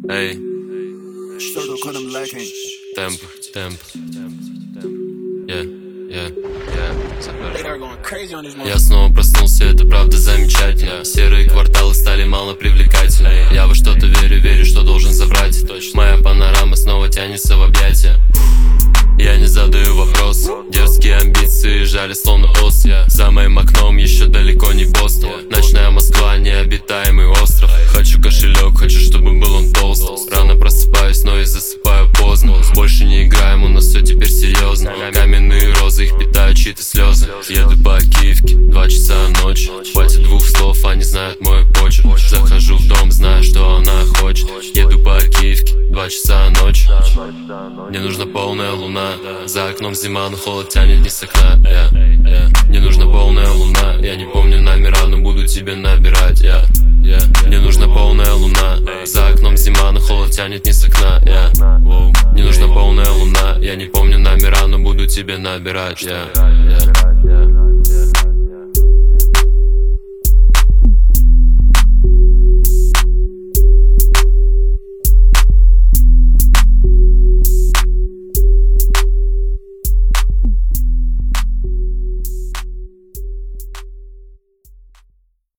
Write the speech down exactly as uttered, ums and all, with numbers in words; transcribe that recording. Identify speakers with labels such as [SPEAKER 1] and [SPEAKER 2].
[SPEAKER 1] Эй,
[SPEAKER 2] Что такое нам лайкинг?
[SPEAKER 1] темп, темп. Yeah, yeah,
[SPEAKER 2] They
[SPEAKER 1] yeah.
[SPEAKER 2] are going crazy on this one.
[SPEAKER 1] Я снова проснулся, это правда замечательно. Серые кварталы стали мало привлекательны. Я во что-то верю, верю, что должен заврать. Моя панорама снова тянется в объятия. Я не задаю вопрос. Дерзкие амбиции жали словно ос. За моим окном еще далеко не Бостон. Ночная Москва, необитаемый остров. Хочу кошелек, хочу, чтобы был он толст. Рано просыпаюсь, но и засыпаю поздно. Больше не играем, у нас все теперь серьезно. Каменные розы, их питают чьи-то слезы. Еду по Киевке, два часа ночи. Хватит двух слов, они знают мой почерк. Захожу в дом, знаю, что она хочет. Еду по Киевке, два часа ночи. Мне нужна полная луна. За окном зима, но холод тянет не с окна. yeah, yeah. Мне нужна полная луна. Я не помню номера, но буду тебе набирать. yeah, yeah. Мне нужна полная луна. За окном зима, но холод тянет не с окна. yeah. Мне нужна полная луна. Я не помню номера, но буду тебе набирать. yeah, yeah.